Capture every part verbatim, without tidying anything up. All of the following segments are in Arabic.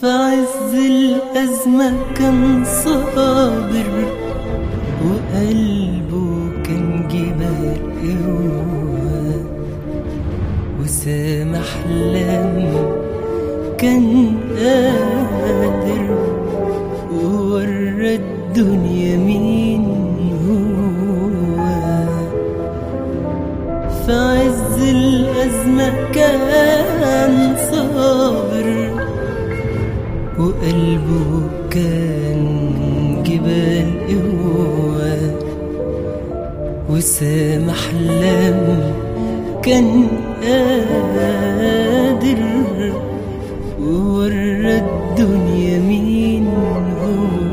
في عز الأزمة كان صابر، وقلبه كان جبال قوة، وسامح لما كان قادر، وورى الدنيا مين هو. في عز الأزمة كان صابر، وقلبه كان جبال قوة، وسامح لما كان قادر، وورى الدنيا مين هو.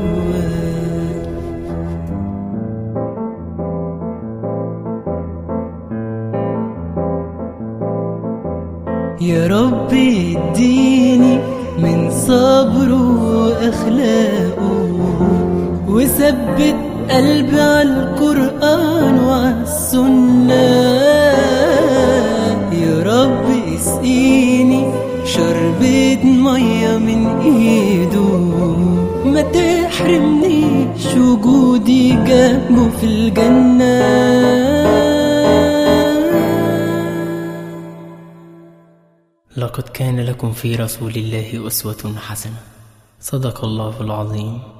يا رب اديني من صبره وأخلاقه، وثبت قلبي على القرآن والسنة. يا رب اسقيني شربة مية من ايده، ما تحرمنيش وجودي جنبه في الجنة. لقد كان لكم في رسول الله أسوة حسنة. صدق الله العظيم.